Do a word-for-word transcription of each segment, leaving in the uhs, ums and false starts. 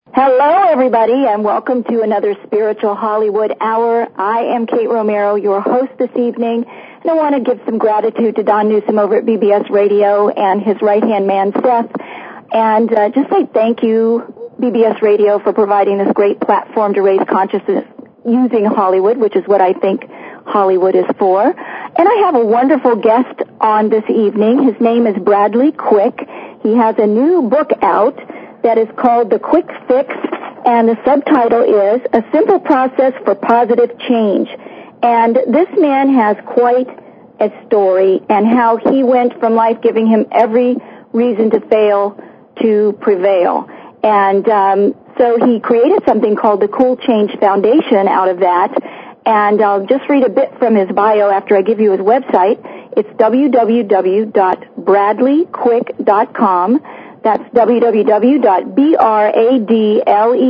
Hello, everybody, and welcome to another Spiritual Hollywood Hour. I am Kate Romero, your host this evening, and I want to give some gratitude to Don Newsom over at B B S Radio and his right-hand man, Seth, and uh, just say thank you, B B S Radio, for providing this great platform to raise consciousness using Hollywood, which is what I think Hollywood is for. And I have a wonderful guest on this evening. His name is Bradley Quick. He has a new book out that is called The Quick Fix, and the subtitle is A Simple Process for Positive Change. And this man has quite a story, and how he went from life giving him every reason to fail to prevail. And um, so he created something called the Cool Change Foundation out of that, and I'll just read a bit from his bio after I give you his website. It's w w w dot bradley quick dot com. That's w w w dot bradley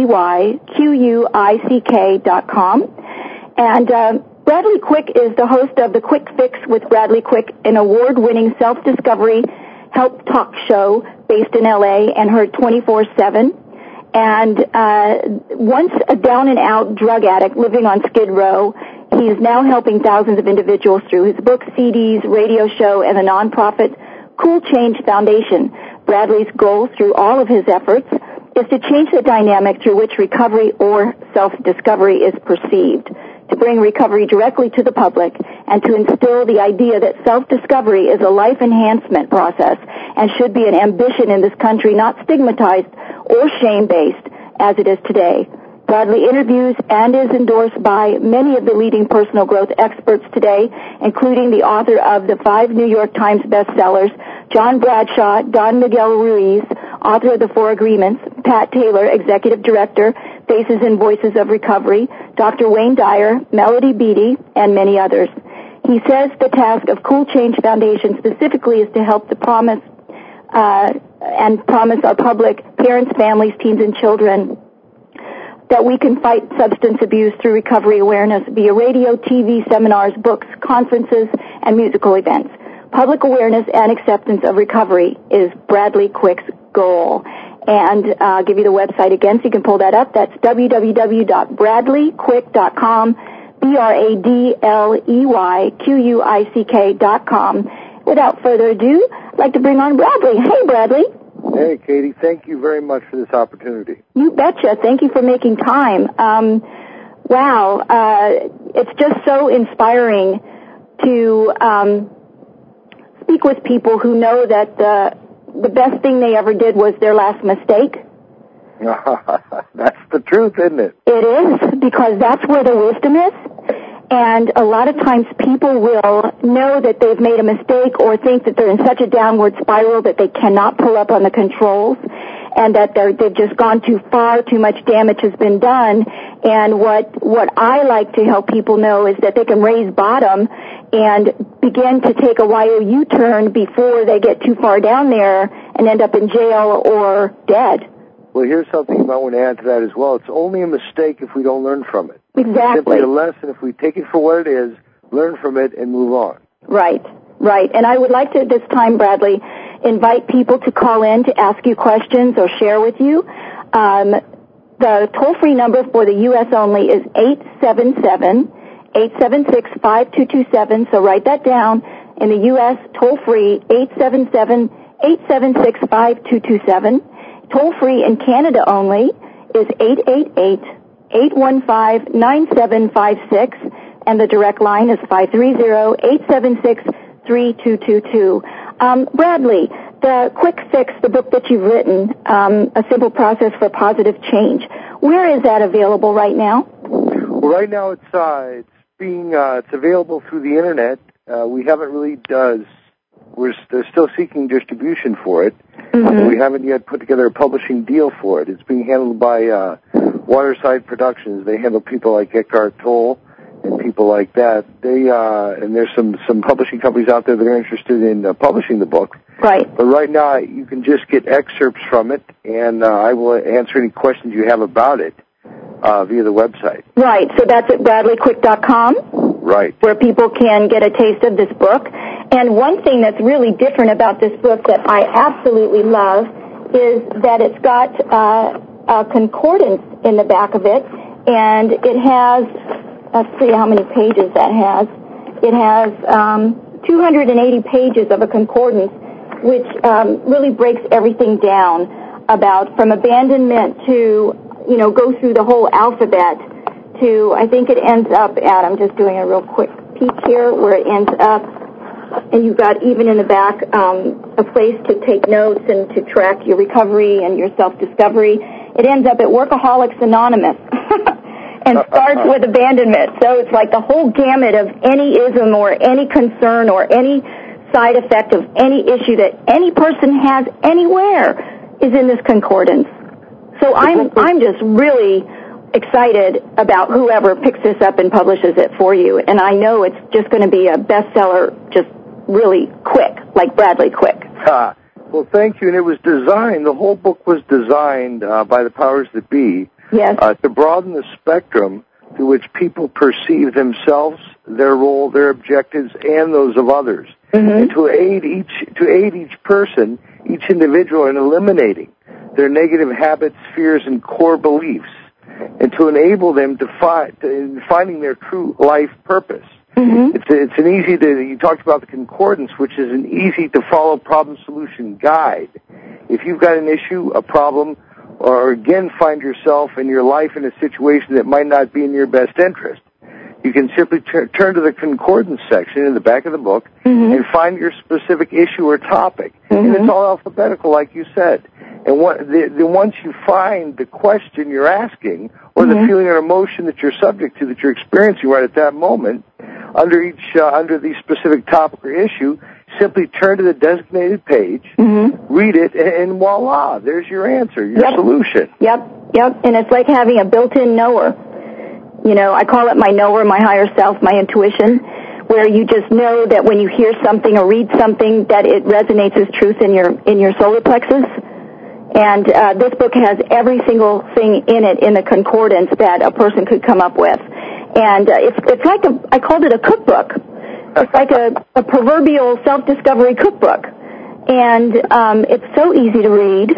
quick dot com. And uh, Bradley Quick is the host of The Quick Fix with Bradley Quick, an award-winning self-discovery help talk show based in L A and heard twenty-four seven. And uh, once a down-and-out drug addict living on Skid Row, he is now helping thousands of individuals through his books, C Ds, radio show, and the nonprofit Cool Change Foundation. Bradley's goal through all of his efforts is to change the dynamic through which recovery or self-discovery is perceived, to bring recovery directly to the public, and to instill the idea that self-discovery is a life enhancement process and should be an ambition in this country, not stigmatized or shame-based as it is today. Bradley interviews and is endorsed by many of the leading personal growth experts today, including the author of the five New York Times bestsellers, John Bradshaw, Don Miguel Ruiz, author of The Four Agreements, Pat Taylor, Executive Director, Faces and Voices of Recovery, Doctor Wayne Dyer, Melody Beattie, and many others. He says the task of Cool Change Foundation specifically is to help the promise uh, and promise our public, parents, families, teens, and children, that we can fight substance abuse through recovery awareness via radio, T V, seminars, books, conferences, and musical events. Public awareness and acceptance of recovery is Bradley Quick's goal. And uh, I'll give you the website again so you can pull that up. That's w w w dot bradley quick dot com, B R A D L E Y Q U I C K dot com. Without further ado, I'd like to bring on Bradley. Hey, Bradley. Hey, Katie. Thank you very much for this opportunity. You betcha. Thank you for making time. Um, wow. Uh, it's just so inspiring to um, speak with people who know that the, the best thing they ever did was their last mistake. That's the truth, isn't it? It is, because that's where the wisdom is. And a lot of times people will know that they've made a mistake or think that they're in such a downward spiral that they cannot pull up on the controls, and that they're, they've just gone too far, too much damage has been done. And what, what I like to help people know is that they can raise bottom and begin to take a Y O U turn before they get too far down there and end up in jail or dead. Well, here's something you might want to add to that as well. It's only a mistake if we don't learn from it. Exactly. It's simply a lesson if we take it for what it is, learn from it, and move on. Right, right. And I would like to, this time, Bradley, invite people to call in to ask you questions or share with you. Um, the toll-free number for the U S only is eight seven seven, eight seven six, five two two seven, so write that down. In the U S, toll-free, eight seven seven, eight seven six, five two two seven. Toll-free in Canada only is eight eight eight, eight one five, nine seven five six, and the direct line is five three zero, eight seven six, three two two two. Um, Bradley, the Quick Fix, the book that you've written, um, A Simple Process for Positive Change, where is that available right now? Well, right now it's uh, it's being uh, it's available through the internet. Uh, we haven't really does. We're st- still seeking distribution for it. Mm-hmm. We haven't yet put together a publishing deal for it. It's being handled by uh, Waterside Productions. They handle people like Eckhart Tolle and people like that. They uh, and there's some, some publishing companies out there that are interested in uh, publishing the book. Right. But right now you can just get excerpts from it, and uh, I will answer any questions you have about it uh, via the website. Right. So that's at bradley quick dot com. Right. Where people can get a taste of this book. And one thing that's really different about this book that I absolutely love is that it's got uh, a concordance in the back of it, and it has, let's see how many pages that has. It has um, two hundred eighty pages of a concordance, which um, really breaks everything down about from abandonment to, you know, go through the whole alphabet to, I think it ends up at, I'm just doing a real quick peek here, where it ends up, and you've got even in the back um, a place to take notes and to track your recovery and your self-discovery. It ends up at Workaholics Anonymous and starts with abandonment. So it's like the whole gamut of any ism or any concern or any side effect of any issue that any person has anywhere is in this concordance. So I'm I'm just really excited about whoever picks this up and publishes it for you, and I know it's just going to be a bestseller just really quick, like Bradley Quick. Ah, well, thank you. And it was designed, the whole book was designed uh, by the powers that be yes. uh, to broaden the spectrum through which people perceive themselves, their role, their objectives, and those of others, mm-hmm. and to aid each to aid each person, each individual, in eliminating their negative habits, fears, and core beliefs, and to enable them to find in finding their true life purpose. Mm-hmm. It's a, it's an easy to you talked about the concordance, which is an easy to follow problem solution guide. If you've got an issue, a problem, or again find yourself in your life in a situation that might not be in your best interest, you can simply tur- turn to the concordance section in the back of the book mm-hmm. and find your specific issue or topic. Mm-hmm. And it's all alphabetical, like you said. And what, the, the, once you find the question you're asking, or mm-hmm. the feeling or emotion that you're subject to, that you're experiencing right at that moment, under each uh, under the specific topic or issue, simply turn to the designated page, mm-hmm. read it, and, and voila, there's your answer, your yep. solution. Yep, yep. And it's like having a built-in knower. You know, I call it my knower, my higher self, my intuition, where you just know that when you hear something or read something that it resonates as truth in your in your solar plexus. And uh, this book has every single thing in it in the concordance that a person could come up with. And uh, it's it's like a, I called it a cookbook. It's like a, a proverbial self-discovery cookbook. And um, it's so easy to read.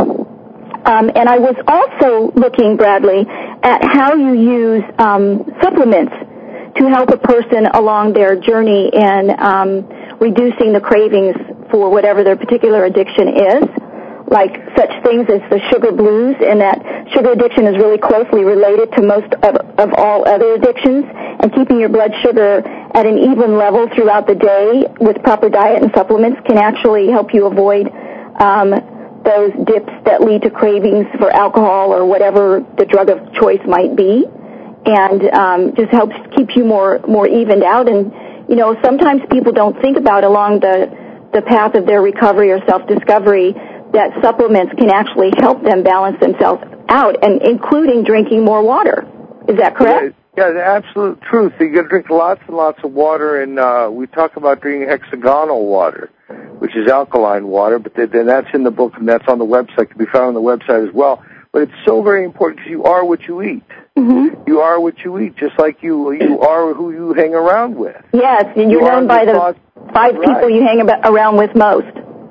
Um, and I was also looking, Bradley, at how you use um, supplements to help a person along their journey in um, reducing the cravings for whatever their particular addiction is, like such things as the sugar blues, and that sugar addiction is really closely related to most of, of all other addictions, and keeping your blood sugar at an even level throughout the day with proper diet and supplements can actually help you avoid um, those dips that lead to cravings for alcohol or whatever the drug of choice might be, and um, just helps keep you more more evened out. And, you know, sometimes people don't think about along the, the path of their recovery or self-discovery that supplements can actually help them balance themselves out, and including drinking more water. Is that correct? Yeah, yeah, the absolute truth. You got to drink lots and lots of water, and uh, we talk about drinking hexagonal water, which is alkaline water, but then that's in the book, and that's on the website, can be found on the website as well. But it's so very important because you are what you eat. Mm-hmm. You are what you eat, just like you you are who you hang around with. Yes, and you're you known by the thought, five right. people you hang about, around with most.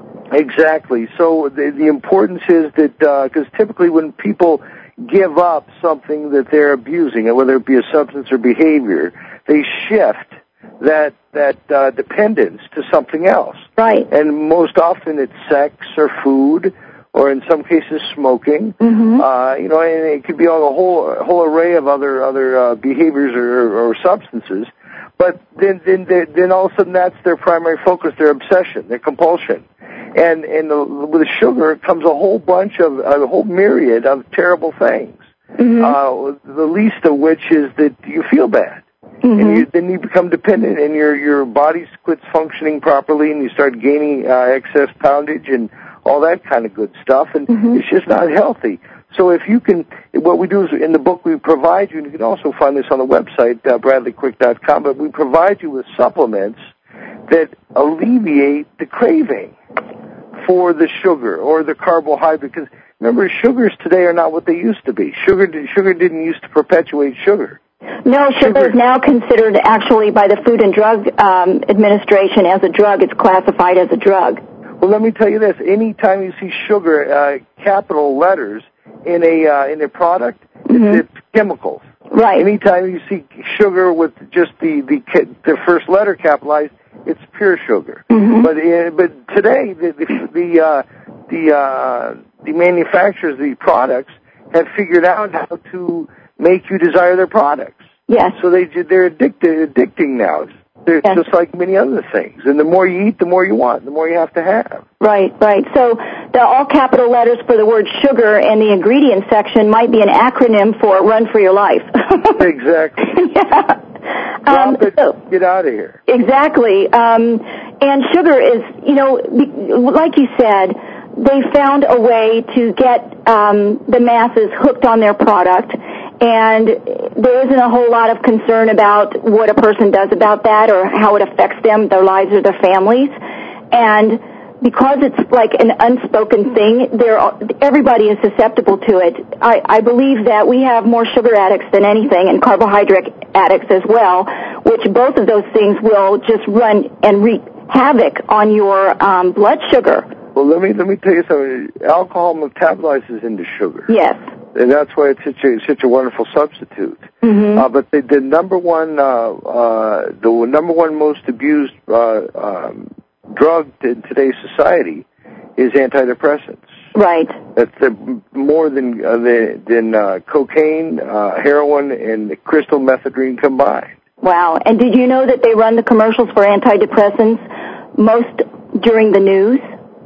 Exactly. So the, the importance is that, because uh, typically when people give up something that they're abusing, whether it be a substance or behavior, they shift that that uh, dependence to something else. Right. And most often it's sex or food, or in some cases smoking. Mm-hmm. Uh, you know, and it could be on a whole a whole array of other other uh, behaviors or, or substances. But then then then all of a sudden that's their primary focus, their obsession, their compulsion. And and the, with sugar comes a whole bunch of a whole myriad of terrible things. Mm-hmm. Uh, the least of which is that you feel bad, mm-hmm. and you, then you become dependent, and your your body quits functioning properly, and you start gaining uh, excess poundage and all that kind of good stuff, and mm-hmm. it's just not healthy. So if you can, what we do is in the book we provide you, and you can also find this on the website, uh, bradley quick dot com, but we provide you with supplements that alleviate the craving for the sugar or the carbohydrate. Because remember, sugars today are not what they used to be. Sugar sugar didn't used to perpetuate sugar. No, sugar, sugar is now considered actually by the Food and Drug um, Administration as a drug. It's classified as a drug. Well, let me tell you this. Anytime you see sugar, uh, capital letters, in a uh, in a product, Mm-hmm. it's, it's chemicals. Right. Anytime you see sugar with just the the, the first letter capitalized, it's pure sugar. Mm-hmm. But uh, but today the the the uh, the, uh, the manufacturers of the products have figured out how to make you desire their products. Yes. So they they're addicted addicting now. They're yes. just like many other things. And the more you eat, the more you want, the more you have to have. Right, right. So the all capital letters for the word sugar in the ingredient section might be an acronym for Run for Your Life. Exactly. Yeah. Drop Um, it, so, get out of here. Exactly. Um, and sugar is, you know, like you said, they found a way to get um, the masses hooked on their product. And there isn't a whole lot of concern about what a person does about that or how it affects them, their lives, or their families. And because it's like an unspoken thing, there are, everybody is susceptible to it. I, I believe that we have more sugar addicts than anything, and carbohydrate addicts as well, which both of those things will just run and wreak havoc on your um, blood sugar. Well, let me let me tell you something. Alcohol metabolizes into sugar. Yes. And that's why it's such a such a wonderful substitute. Mm-hmm. Uh, but the, the number one uh, uh, the number one most abused uh, um, drug in today's society is antidepressants. Right. That's the, more than uh, the, than uh, cocaine, uh, heroin, and crystal methadone combined. Wow. And did you know that they run the commercials for antidepressants most during the news?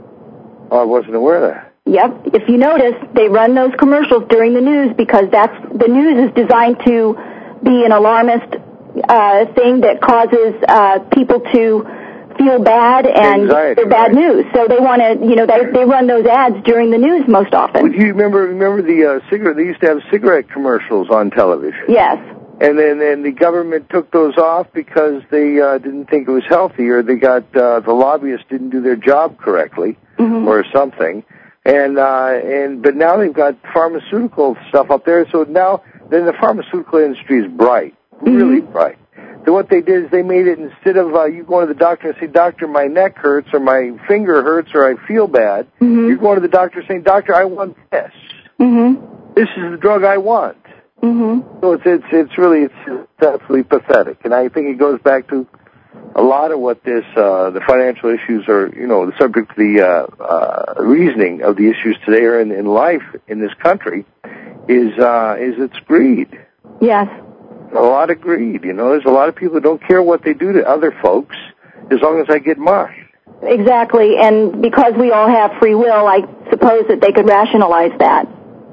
Oh, I wasn't aware of that. Yep. If you notice, they run those commercials during the news because that's the news is designed to be an alarmist uh, thing that causes uh, people to feel bad and Anxiety, they're bad right. news. So they want to, you know, they they run those ads during the news most often. Would you remember remember the uh, cigarette? They used to have cigarette commercials on television. Yes. And then, then the government took those off because they uh, didn't think it was healthy, or they got uh, the lobbyists didn't do their job correctly, mm-hmm. or something. And uh, and but now they've got pharmaceutical stuff up there. So now then the pharmaceutical industry is bright, really mm-hmm. bright. So what they did is they made it instead of uh, you going to the doctor and say, "Doctor, my neck hurts," or "My finger hurts," or "I feel bad." Mm-hmm. You're going to the doctor saying, "Doctor, I want this. Mm-hmm. This is the drug I want." Mm-hmm. So it's it's it's really it's absolutely pathetic, and I think it goes back to a lot of what this uh, the financial issues are. You know, the subject of the uh, uh, reasoning of the issues today or in, in life in this country is uh, is it's greed. Yes. A lot of greed. You know, there's a lot of people who don't care what they do to other folks as long as I get mine. Exactly, and because we all have free will, I suppose that they could rationalize that.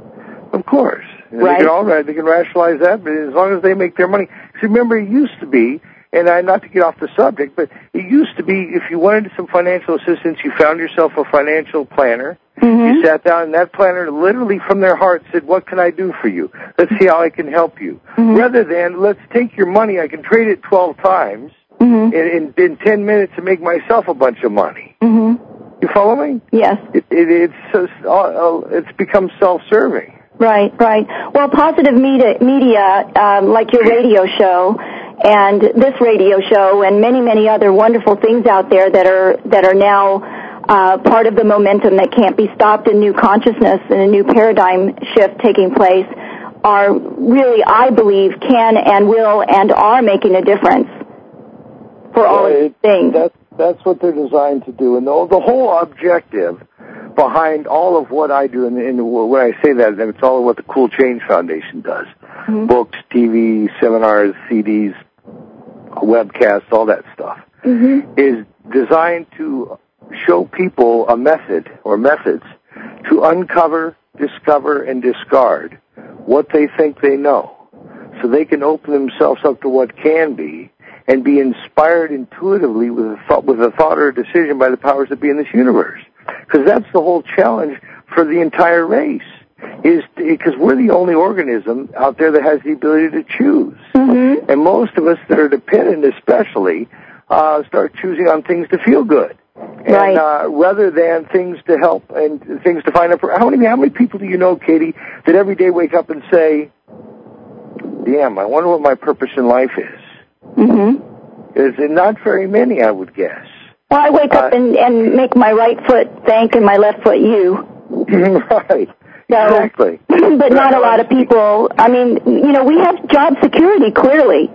Of course. And right. They can all they can rationalize that, but as long as they make their money. See, remember, it used to be, and I not to get off the subject, but it used to be if you wanted some financial assistance, you found yourself a financial planner. Mm-hmm. You sat down, and that planner literally from their heart said, "What can I do for you? Let's see how I can help you." Mm-hmm. Rather than, "Let's take your money, I can trade it twelve times mm-hmm. in, in, in ten minutes and make myself a bunch of money." Mm-hmm. You follow me? Yes. It, it, it's, uh, it's become self-serving. Right, right. Well, positive media, media um, like your radio show and this radio show and many, many other wonderful things out there that are that are now uh, part of the momentum that can't be stopped in new consciousness and a new paradigm shift taking place are really, I believe, can and will and are making a difference for all yeah, of these things. That's, that's what they're designed to do. And the, the whole objective behind all of what I do, and, and when I say that, then it's all of what the Cool Change Foundation does. Mm-hmm. Books, T V, seminars, C Ds, webcasts, all that stuff, mm-hmm. is designed to show people a method or methods to uncover, discover, and discard what they think they know, so they can open themselves up to what can be and be inspired intuitively with a thought, with a thought or a decision by the powers that be in this universe. Because that's the whole challenge for the entire race, is because we're the only organism out there that has the ability to choose. Mm-hmm. And most of us that are dependent especially uh, start choosing on things to feel good. And right. uh, rather than things to help and things to find out. How many, how many people do you know, Katie, that every day wake up and say, "Damn, I wonder what my purpose in life is"? Mm-hmm. Is it not very many, I would guess. Well, I wake up uh, and, and make my right foot thank and my left foot you. Right. So, exactly. But not a lot of people. I mean, you know, we have job security clearly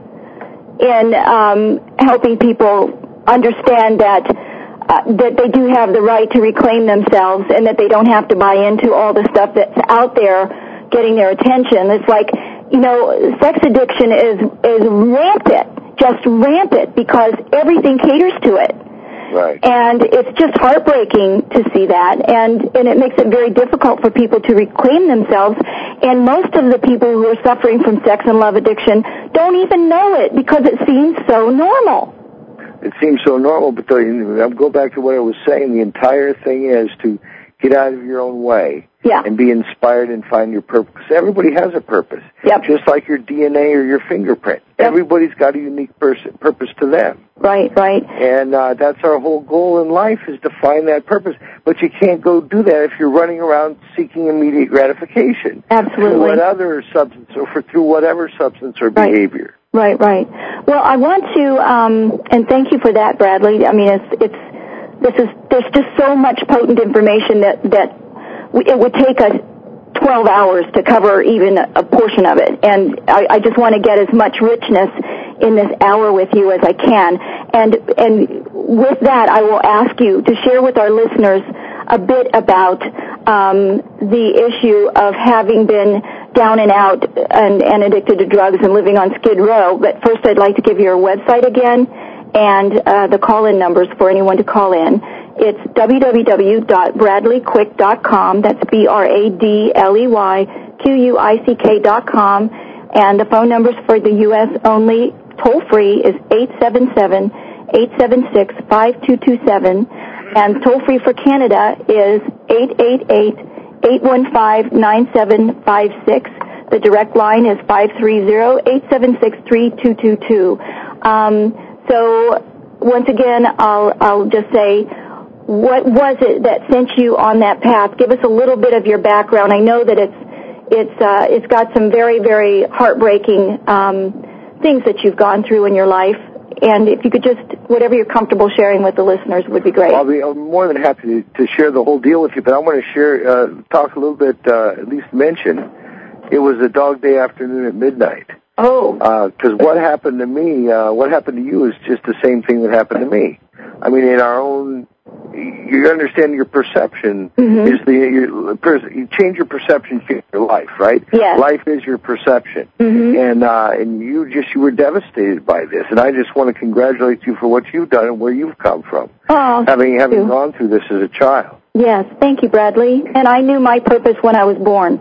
in um, helping people understand that uh, that they do have the right to reclaim themselves and that they don't have to buy into all the stuff that's out there getting their attention. It's like, you know, sex addiction is is rampant, just rampant, because everything caters to it. Right. And it's just heartbreaking to see that, and, and it makes it very difficult for people to reclaim themselves. And most of the people who are suffering from sex and love addiction don't even know it because it seems so normal. It seems so normal, but the, I'll go back to what I was saying. The entire thing is to get out of your own way. Yeah. And be inspired and find your purpose. Everybody has a purpose. Yep. Just like your D N A or your fingerprint. Yep. Everybody's got a unique pers- purpose to them. Right, right. And uh, that's our whole goal in life, is to find that purpose. But you can't go do that if you're running around seeking immediate gratification. Absolutely. Through what other substance or for through whatever substance or right. behavior. Right, right. Well, I want to, um, and thank you for that, Bradley. I mean, it's, it's, this is, there's just so much potent information that, that it would take us twelve hours to cover even a portion of it. And I, I just want to get as much richness in this hour with you as I can. And, and with that, I will ask you to share with our listeners a bit about um, the issue of having been down and out and, and addicted to drugs and living on Skid Row. But first, I'd like to give you your website again and uh, the call-in numbers for anyone to call in. It's w w w dot bradley quick dot com. That's B R A D L E Y Q U I C K dot com. And the phone numbers for the U S only, toll-free, is eight seven seven, eight seven six, five two two seven. And toll-free for Canada is eight eight eight, eight one five, nine seven five six. The direct line is five three zero, eight seven six, three two two two. Um, so, once again, I'll, I'll just say, what was it that sent you on that path? Give us a little bit of your background. I know that it's it's uh, it's got some very, very heartbreaking um, things that you've gone through in your life. And if you could just, whatever you're comfortable sharing with the listeners would be great. I'll be I'm more than happy to, to share the whole deal with you, but I want to share, uh, talk a little bit, uh, at least mention, it was a dog day afternoon at midnight. Oh. Because uh, what happened to me, uh, what happened to you is just the same thing that happened to me. I mean, in our own, you understand your perception mm-hmm. is the, your, you change your perception to your life, right? Yes. Life is your perception. Mm-hmm. And, uh, and you just, you were devastated by this. And I just want to congratulate you for what you've done and where you've come from. Oh, having, having you. gone through this as a child. Yes. Thank you, Bradley. And I knew my purpose when I was born.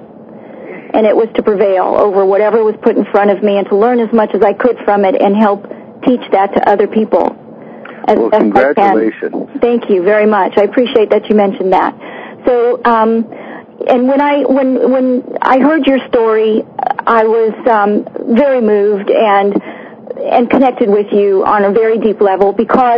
And it was to prevail over whatever was put in front of me and to learn as much as I could from it and help teach that to other people. As well, best congratulations. I can. Thank you very much. I appreciate that you mentioned that. So, um, and when I when when I heard your story, I was um, very moved and and connected with you on a very deep level, because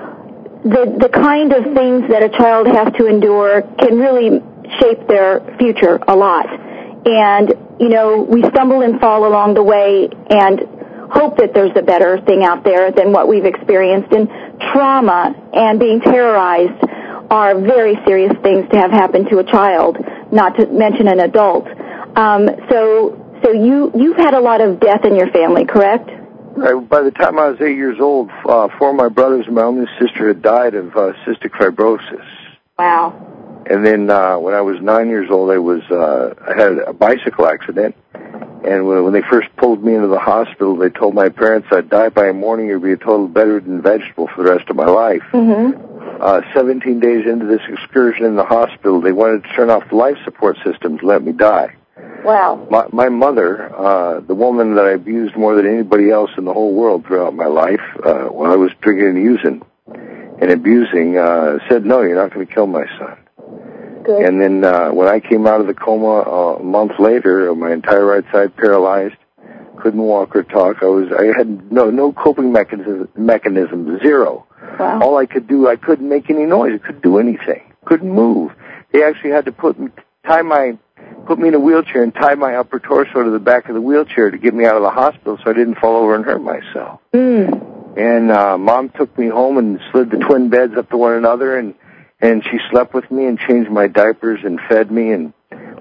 the the kind of things that a child has to endure can really shape their future a lot. And, you know, we stumble and fall along the way and hope that there's a better thing out there than what we've experienced. And trauma and being terrorized are very serious things to have happen to a child, not to mention an adult. Um, so so you, you've had a lot of death in your family, correct? Right. By the time I was eight years old, uh, four of my brothers and my only sister had died of uh, cystic fibrosis. Wow. And then uh, when I was nine years old, I was uh, I had a bicycle accident. And when, when they first pulled me into the hospital, they told my parents I'd die by morning or be a total bedridden vegetable for the rest of my life. Mm-hmm. Uh, seventeen days into this excursion in the hospital, they wanted to turn off the life support system to let me die. Wow. My, my mother, uh, the woman that I abused more than anybody else in the whole world throughout my life, uh, when I was drinking and using and abusing, uh, said, no, you're not going to kill my son. Good. And then uh, when I came out of the coma uh, a month later, my entire right side paralyzed, couldn't walk or talk. I was I had no no coping mechanism, mechanism zero. Wow. All I could do, I couldn't make any noise. I couldn't do anything. Couldn't move. They actually had to put me, tie my put me in a wheelchair and tie my upper torso to the back of the wheelchair to get me out of the hospital so I didn't fall over and hurt myself. Mm. And uh, Mom took me home and slid the twin beds up to one another, and And she slept with me and changed my diapers and fed me and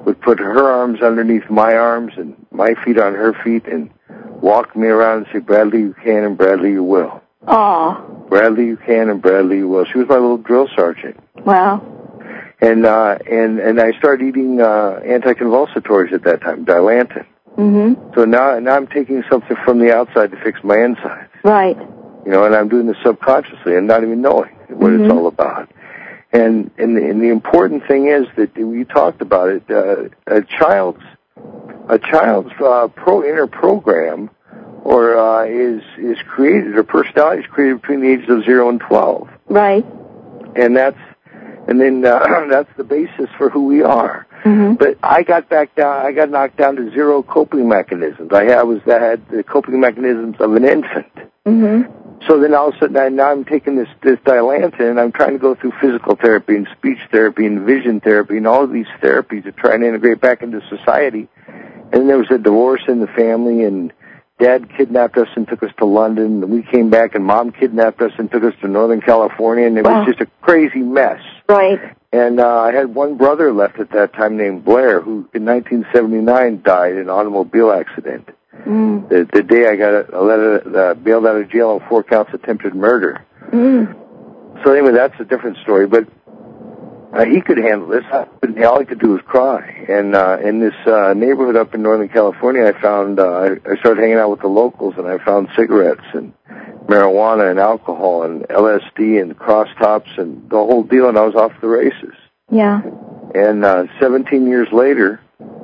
would put her arms underneath my arms and my feet on her feet and walk me around and say, Bradley, you can, and Bradley, you will. Aw. Bradley, you can, and Bradley, you will. She was my little drill sergeant. Wow. And uh, and and I started eating uh, anticonvulsatories at that time, Dilantin. Mm-hmm. So now now I'm taking something from the outside to fix my inside. Right. You know, and I'm doing this subconsciously and not even knowing what mm-hmm. it's all about. And and and the important thing is that you talked about it. Uh, a child's a child's uh, pro inner program, or uh, is is created. Or personality is created between the ages of zero and twelve. Right. And that's and then uh, that's the basis for who we are. Mm-hmm. But I got back down. I got knocked down to zero coping mechanisms. I, I was I had the coping mechanisms of an infant. Mm-hmm. So then all of a sudden, I, now I'm taking this this Dilantin, and I'm trying to go through physical therapy and speech therapy and vision therapy and all of these therapies to try and integrate back into society. And there was a divorce in the family, and Dad kidnapped us and took us to London, and we came back, and Mom kidnapped us and took us to Northern California, and it wow. was just a crazy mess. Right. And uh, I had one brother left at that time named Blair, who in nineteen seventy-nine died in an automobile accident. Mm. The, the day I got a letter, uh, bailed out of jail on four counts of attempted murder. Mm. So anyway, that's a different story. But uh, he could handle this. I, all I could do was cry. And uh, in this uh, neighborhood up in Northern California, I found uh, I, I started hanging out with the locals, and I found cigarettes and marijuana and alcohol and L S D and cross tops and the whole deal, and I was off the races. Yeah. And uh, seventeen years later.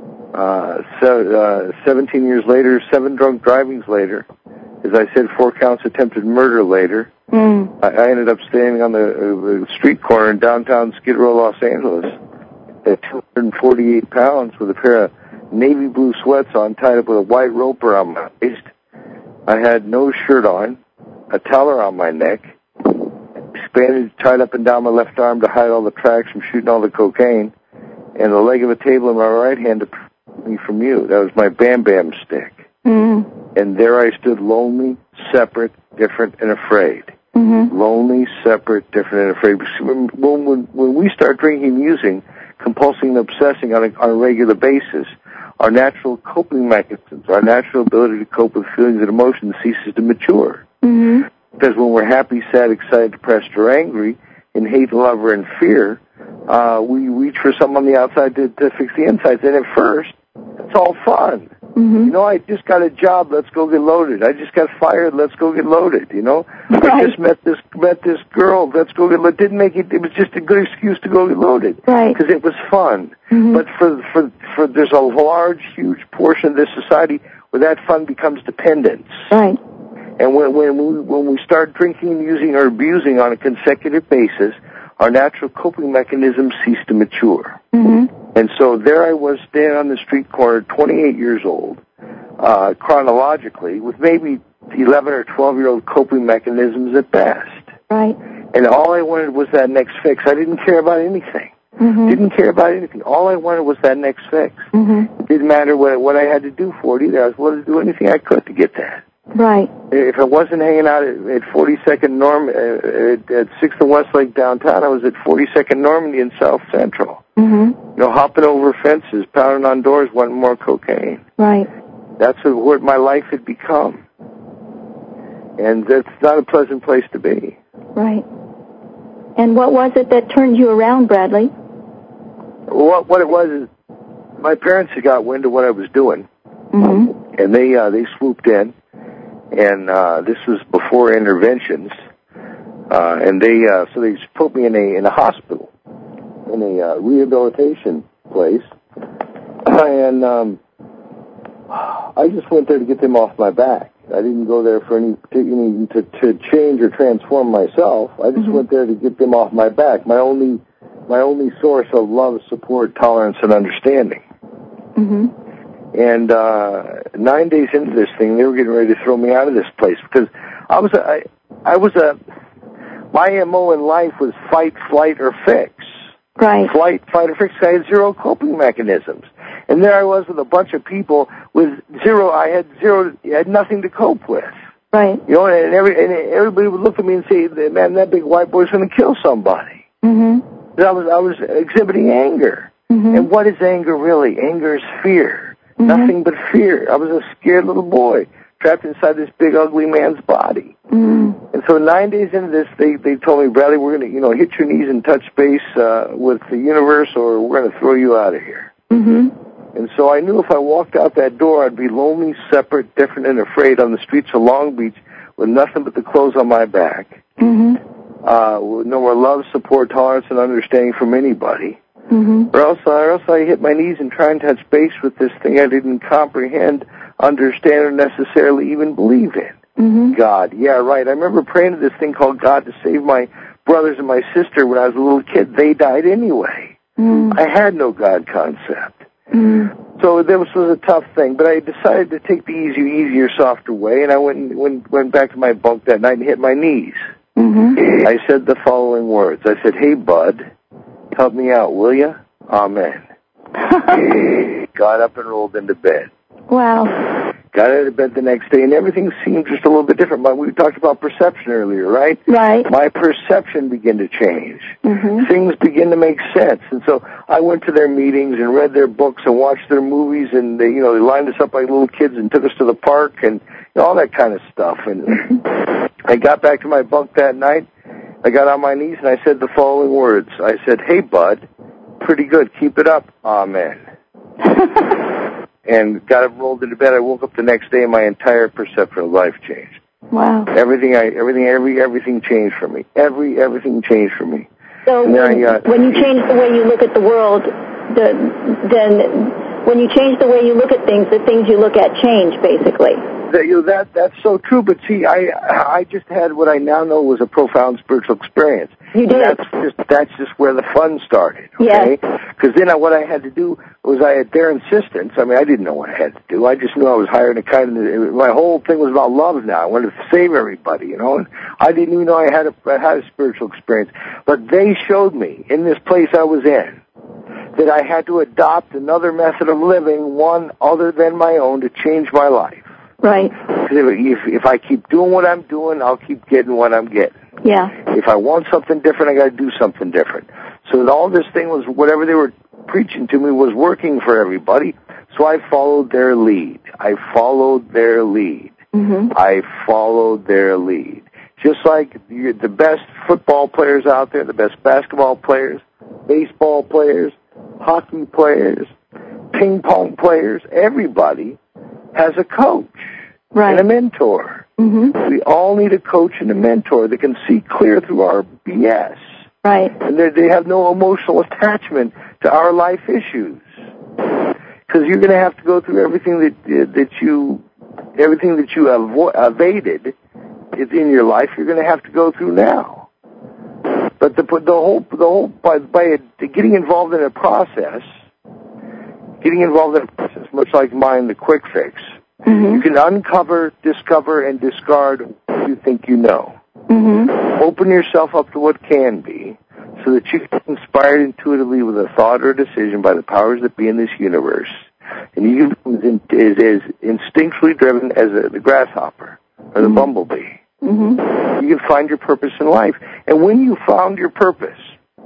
Uh, so, uh, seventeen years later, seven drunk drivings later, as I said, four counts attempted murder later, mm. I, I ended up standing on the uh, street corner in downtown Skid Row, Los Angeles, at two hundred forty-eight pounds with a pair of navy blue sweats on, tied up with a white rope around my waist. I had no shirt on, a towel around my neck, bandage tied up and down my left arm to hide all the tracks from shooting all the cocaine, and the leg of a table in my right hand to me from you. That was my Bam Bam stick. Mm-hmm. And there I stood, lonely, separate, different, and afraid. Mm-hmm. Lonely, separate, different, and afraid. When, when, when we start drinking and using, compulsing and obsessing on a, on a regular basis, our natural coping mechanisms, our natural ability to cope with feelings and emotions ceases to mature. Mm-hmm. Because when we're happy, sad, excited, depressed, or angry, in hate, love, or in fear, uh, we reach for something on the outside to, to fix the insides. And at first, it's all fun. Mm-hmm. You know, I just got a job, let's go get loaded. I just got fired, let's go get loaded, you know. Right. I just met this met this girl, let's go get loaded. Didn't make it, it was just a good excuse to go get loaded. Right. Because it was fun. Mm-hmm. But for, for, for, there's a large, huge portion of this society where that fun becomes dependence. Right. And when, when we, when we start drinking, using, or abusing on a consecutive basis, our natural coping mechanisms cease to mature. Mm-hmm. And so there I was standing on the street corner, twenty-eight years old, uh, chronologically, with maybe eleven or twelve-year-old coping mechanisms at best. Right. And all I wanted was that next fix. I didn't care about anything. Mm-hmm. Didn't care about anything. All I wanted was that next fix. Mm-hmm. It didn't matter what, what I had to do for it either. I was willing to do anything I could to get that. Right. If I wasn't hanging out at, at forty-second Norm, uh, at, at sixth and Westlake downtown, I was at forty-second Normandy in South Central. Mm-hmm. You know, hopping over fences, pounding on doors, wanting more cocaine. Right. That's what my life had become. And that's not a pleasant place to be. Right. And what was it that turned you around, Bradley? What, what it was is my parents had got wind of what I was doing. Mm-hmm. And they, uh, they swooped in. And uh, this was before interventions, uh, and they uh, so they put me in a in a hospital, in a uh, rehabilitation place, and um, I just went there to get them off my back. I didn't go there for any any to, to change or transform myself. I just mm-hmm. went there to get them off my back. My only my only source of love, support, tolerance, and understanding. Mm-hmm. And uh, nine days into this thing, they were getting ready to throw me out of this place because I was a, I, I was a my M O in life was fight, flight, or fix. Right. Flight, fight, or fix. I had zero coping mechanisms, and there I was with a bunch of people with zero. I had zero. I had nothing to cope with. Right. You know, and every and everybody would look at me and say, "Man, that big white boy's going to kill somebody." Mm-hmm. I was I was exhibiting anger. Mm-hmm. And what is anger really? Anger is fear. Mm-hmm. Nothing but fear. I was a scared little boy trapped inside this big, ugly man's body. Mm-hmm. And so nine days into this, they, they told me, Bradley, we're going to, you know, hit your knees and touch base uh, with the universe, or we're going to throw you out of here. Mm-hmm. And so I knew if I walked out that door, I'd be lonely, separate, different, and afraid on the streets of Long Beach with nothing but the clothes on my back. Mm-hmm. Uh, with no more love, support, tolerance, and understanding from anybody. Mm-hmm. Or else, or else I hit my knees and try and touch base with this thing I didn't comprehend, understand, or necessarily even believe in. Mm-hmm. God. Yeah, right. I remember praying to this thing called God to save my brothers and my sister when I was a little kid. They died anyway. Mm-hmm. I had no God concept. Mm-hmm. So this was a tough thing, but I decided to take the easier, easier, softer way, and I went and went, went back to my bunk that night and hit my knees. Mm-hmm. I said the following words. I said, hey, bud, help me out, will you? Amen. Got up and rolled into bed. Wow. Got out of bed the next day, and everything seemed just a little bit different. But we talked about perception earlier, right? Right. My perception began to change. Mm-hmm. Things begin to make sense. And so I went to their meetings and read their books and watched their movies, and they, you know, they lined us up like little kids and took us to the park and you know, all that kind of stuff. And I got back to my bunk that night. I got on my knees, and I said the following words. I said, hey, bud, pretty good. Keep it up. Amen. And got up, rolled into bed. I woke up the next day, and my entire perception of life changed. Wow. Everything, I, everything, every, everything changed for me. Every, everything changed for me. So when, I, uh, when you change the way you look at the world, the, then when you change the way you look at things, the things you look at change, basically. That, you know, that that's so true. But see, I I just had what I now know was a profound spiritual experience. You did. And that's just that's just where the fun started. Okay. Because then I, what I had to do was I at their insistence. I mean, I didn't know what I had to do. I just knew I was hiring a kind of. My whole thing was about love now. I wanted to save everybody, you know. And I didn't even know I had a I had a spiritual experience. But they showed me in this place I was in that I had to adopt another method of living, one other than my own, to change my life. Right. If, if I keep doing what I'm doing, I'll keep getting what I'm getting. Yeah. If I want something different, I got to do something different. So that all this thing was, whatever they were preaching to me was working for everybody. So I followed their lead. I followed their lead. Mm-hmm. I followed their lead. Just like the best football players out there, the best basketball players, baseball players, hockey players, ping pong players, everybody has a coach, right, and a mentor. Mm-hmm. We all need a coach and a mentor that can see clear through our B S. Right. And they have no emotional attachment to our life issues. Because you're going to have to go through everything that that you everything that you avo- evaded is in your life. You're going to have to go through now. But the the whole the whole by by getting involved in a process. Getting involved in a process much like mine, the quick fix, mm-hmm, you can uncover, discover, and discard what you think you know. Mm-hmm. Open yourself up to what can be so that you can be inspired intuitively with a thought or decision by the powers that be in this universe. And you can be as, as instinctually driven as a, the grasshopper or the mm-hmm. bumblebee. Mm-hmm. You can find your purpose in life. And when you found your purpose,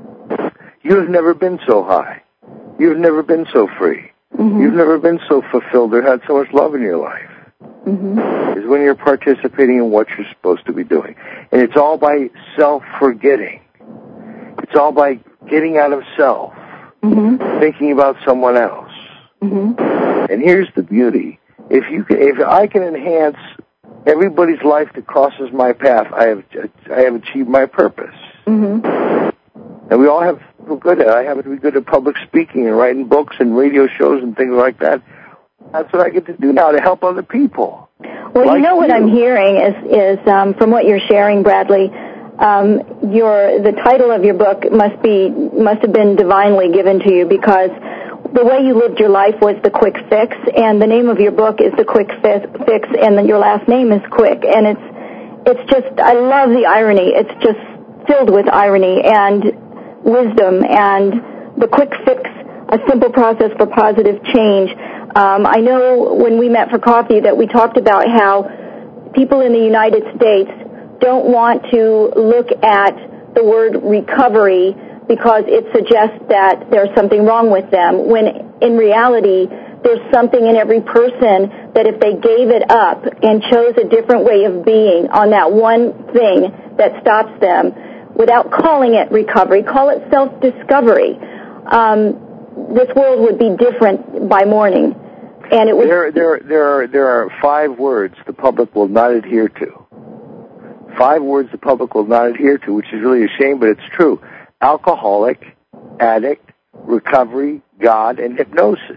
you have never been so high. You've never been so free. Mm-hmm. You've never been so fulfilled or had so much love in your life. Mm-hmm. Is when you're participating in what you're supposed to be doing. And it's all by self-forgetting. It's all by getting out of self, mm-hmm, thinking about someone else. Mm-hmm. And here's the beauty. If you can, if I can enhance everybody's life that crosses my path, I have I have achieved my purpose. Mm-hmm. And we all have to be good at it. I happen to be good at public speaking and writing books and radio shows and things like that. That's what I get to do now, to help other people. Well, like you know what you. I'm hearing is, is um, from what you're sharing, Bradley, um, your the title of your book must be must have been divinely given to you, because the way you lived your life was the Quick Fix, and the name of your book is the Quick Fix, and then your last name is Quick, and it's it's just, I love the irony. It's just filled with irony and wisdom, and the Quick Fix, a simple process for positive change. Um, I know when we met for coffee that we talked about how people in the United States don't want to look at the word recovery because it suggests that there's something wrong with them, when in reality, there's something in every person that if they gave it up and chose a different way of being on that one thing that stops them, without calling it recovery, call it self-discovery, um, this world would be different by morning. And it would there, there, there are there are five words the public will not adhere to. Five words the public will not adhere to, which is really a shame, but it's true. Alcoholic, addict, recovery, God, and hypnosis.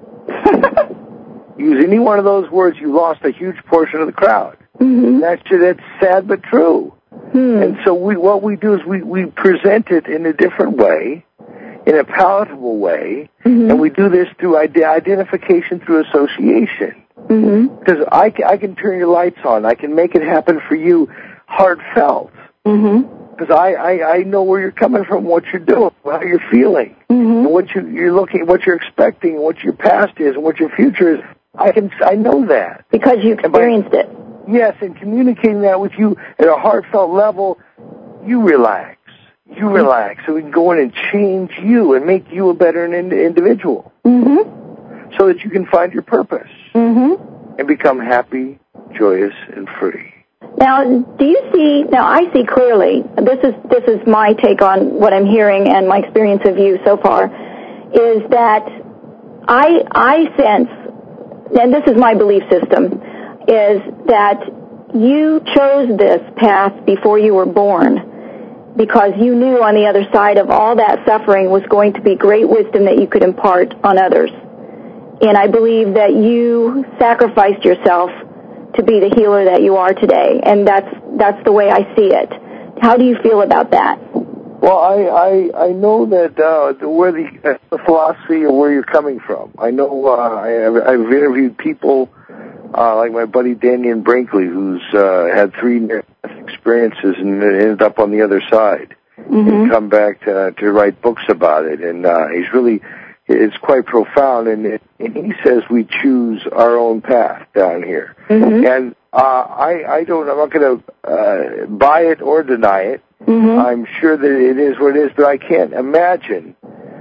Use any one of those words, you lost a huge portion of the crowd. Mm-hmm. That's that's sad but true. Hmm. And so we what we do is we, we present it in a different way, in a palatable way, mm-hmm. and we do this through ide- identification through association. Mm-hmm. Because I, I can turn your lights on. I can make it happen for you heartfelt. Mm-hmm. Because I, I, I know where you're coming from, what you're doing, how you're feeling, mm-hmm. and what you, you're looking, what you're expecting, what your past is, and what your future is. I can, I know that. Because you experienced by, it. Yes, and communicating that with you at a heartfelt level, you relax. You relax, so we can go in and change you and make you a better ind- individual. Mm-hmm. So that you can find your purpose. Mm-hmm. And become happy, joyous, and free. Now, do you see, now I see clearly, this is this is my take on what I'm hearing and my experience of you so far, is that I I sense, and this is my belief system, is that you chose this path before you were born because you knew on the other side of all that suffering was going to be great wisdom that you could impart on others. And I believe that you sacrificed yourself to be the healer that you are today, and that's that's the way I see it. How do you feel about that? Well, I I, I know that uh, where the, uh, the philosophy or where you're coming from. I know uh, I, I've interviewed people uh, like my buddy Daniel Brinkley, who's uh, had three near-death experiences and ended up on the other side, mm-hmm. and come back to to write books about it. And uh, he's really it's quite profound, and, it, and he says we choose our own path down here. Mm-hmm. And uh, I, I don't, I'm not going to uh, buy it or deny it. Mm-hmm. I'm sure that it is what it is, but I can't imagine.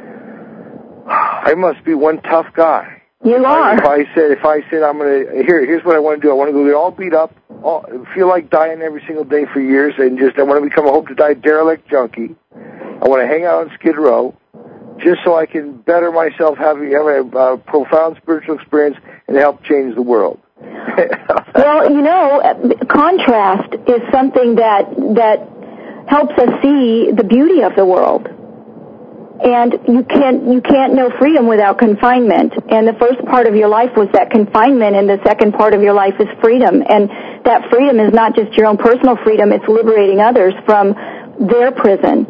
I must be one tough guy. You are. If I said, if I said I'm going to, here, here's what I want to do. I want to go get all beat up, all, feel like dying every single day for years, and just I want to become a hope to die derelict junkie. I want to hang out on Skid Row, just so I can better myself, have, have a uh, profound spiritual experience, and help change the world. Well, you know, contrast is something that that helps us see the beauty of the world. And you can't you can't know freedom without confinement. And the first part of your life was that confinement, and the second part of your life is freedom. And that freedom is not just your own personal freedom; it's liberating others from their prison.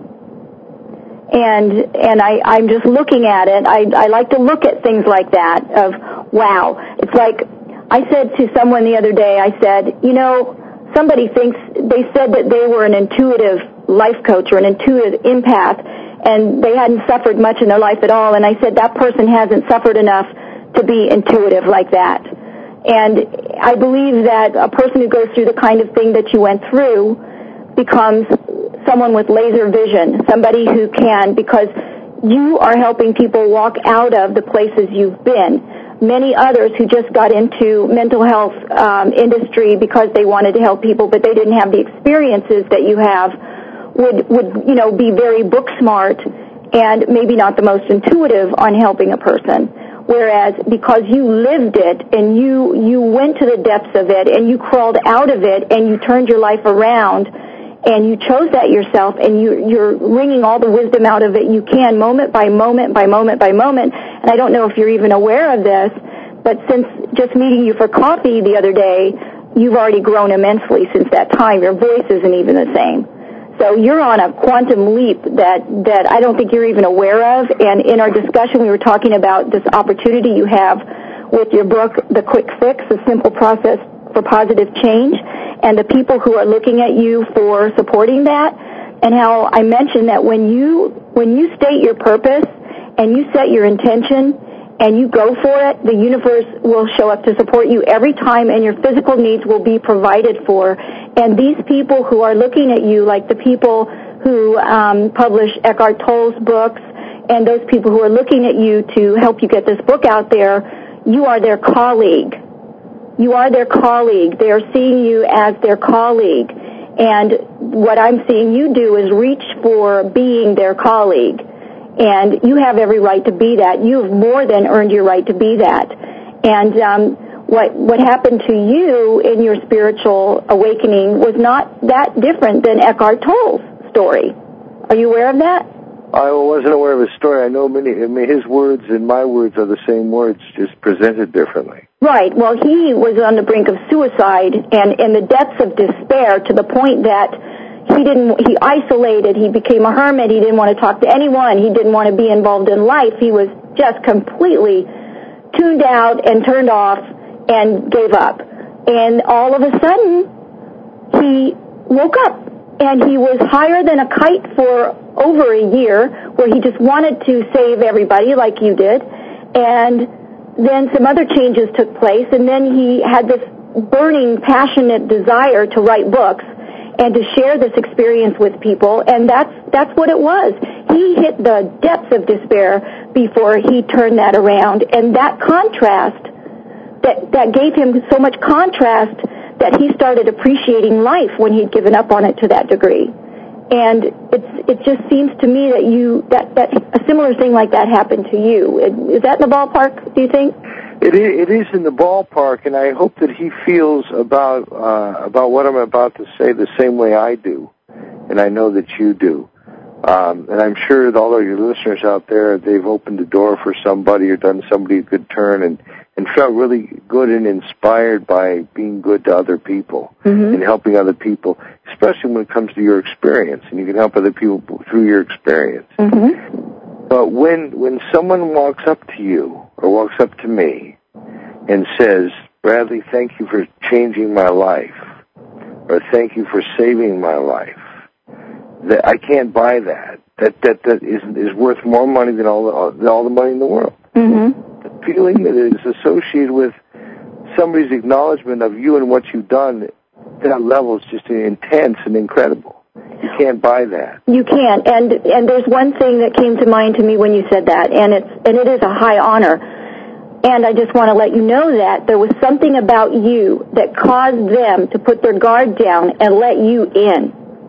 And and I, I'm just looking at it. I, I like to look at things like that of, wow. It's like I said to someone the other day, I said, you know, somebody thinks, they said that they were an intuitive life coach or an intuitive empath, and they hadn't suffered much in their life at all. And I said, that person hasn't suffered enough to be intuitive like that. And I believe that a person who goes through the kind of thing that you went through becomes someone with laser vision, somebody who can, because you are helping people walk out of the places you've been. Many others who just got into mental health um, industry because they wanted to help people, but they didn't have the experiences that you have, would, would you know, be very book smart and maybe not the most intuitive on helping a person. Whereas because you lived it and you, you went to the depths of it and you crawled out of it and you turned your life around, and you chose that yourself, and you, you're wringing all the wisdom out of it you can, moment by moment by moment by moment. And I don't know if you're even aware of this, but since just meeting you for coffee the other day, you've already grown immensely since that time. Your voice isn't even the same. So you're on a quantum leap that, that I don't think you're even aware of. And in our discussion, we were talking about this opportunity you have with your book, The Quick Fix, A Simple Process for Positive Change, and the people who are looking at you for supporting that, and how I mentioned that when you when you state your purpose and you set your intention and you go for it, the universe will show up to support you every time, and your physical needs will be provided for. And these people who are looking at you, like the people who um, publish Eckhart Tolle's books, and those people who are looking at you to help you get this book out there, you are their colleague. You are their colleague. They are seeing you as their colleague. And what I'm seeing you do is reach for being their colleague. And you have every right to be that. You've more than earned your right to be that. And um, what what happened to you in your spiritual awakening was not that different than Eckhart Tolle's story. Are you aware of that? I wasn't aware of his story. I know many. I mean, his words and my words are the same words, just presented differently. Right. Well, he was on the brink of suicide and in the depths of despair to the point that he didn't. He isolated. He became a hermit. He didn't want to talk to anyone. He didn't want to be involved in life. He was just completely tuned out and turned off and gave up. And all of a sudden, he woke up. And he was higher than a kite for over a year, where he just wanted to save everybody like you did. And then some other changes took place, and then he had this burning, passionate desire to write books and to share this experience with people, and that's that's what it was. He hit the depths of despair before he turned that around, and that contrast, that, that gave him so much contrast that he started appreciating life when he'd given up on it to that degree. And it's, it just seems to me that you that, that a similar thing like that happened to you. Is that in the ballpark, do you think? It is, it is in the ballpark, and I hope that he feels about uh, about what I'm about to say the same way I do, and I know that you do. Um, and I'm sure that all of your listeners out there, they've opened the door for somebody or done somebody a good turn and, and felt really good and inspired by being good to other people mm-hmm. and helping other people, especially when it comes to your experience, and you can help other people through your experience. Mm-hmm. But when when someone walks up to you or walks up to me and says, Bradley, thank you for changing my life, or thank you for saving my life, that I can't buy that. That that that is is worth more money than all the, than all the money in the world. Mm-hmm. The feeling that is associated with somebody's acknowledgement of you and what you've done, that level is just intense and incredible. You can't buy that. You can't. And and there's one thing that came to mind to me when you said that, and it's and it is a high honor. And I just want to let you know that there was something about you that caused them to put their guard down and let you in.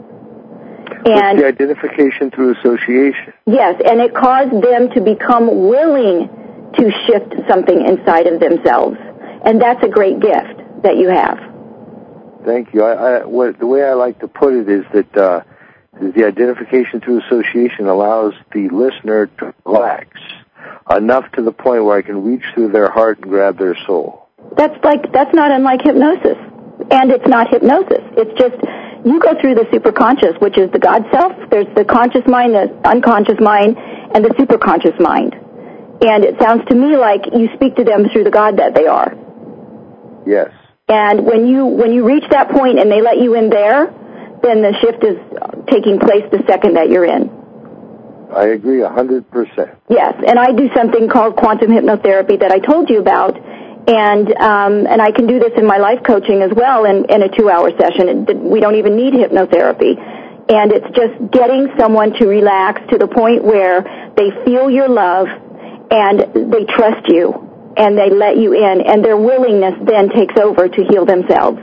And the identification through association. Yes, and it caused them to become willing to shift something inside of themselves. And that's a great gift that you have. Thank you. I, I, what, the way I like to put it is that uh, the identification through association allows the listener to relax enough to the point where I can reach through their heart and grab their soul. That's like that's not unlike hypnosis. And it's not hypnosis. It's just you go through the superconscious, which is the God self. There's the conscious mind, the unconscious mind, and the superconscious mind. And it sounds to me like you speak to them through the God that they are. Yes. And when you when you reach that point and they let you in there, then the shift is taking place the second that you're in. I agree a hundred percent. Yes, and I do something called quantum hypnotherapy that I told you about. And um, and I can do this in my life coaching as well in, in a two-hour session. It, we don't even need hypnotherapy. And it's just getting someone to relax to the point where they feel your love and they trust you and they let you in. And their willingness then takes over to heal themselves.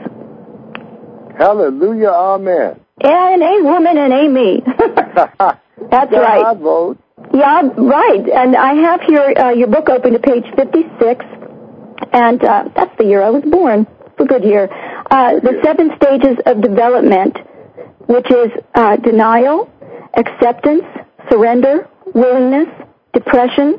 Hallelujah, amen. And a woman and a me. That's right. I vote. Yeah, right. And I have here uh, your book open to page fifty-six. And uh, that's the year I was born. It's a good year. Uh, the yeah. seven stages of development, which is uh, denial, acceptance, surrender, willingness, depression,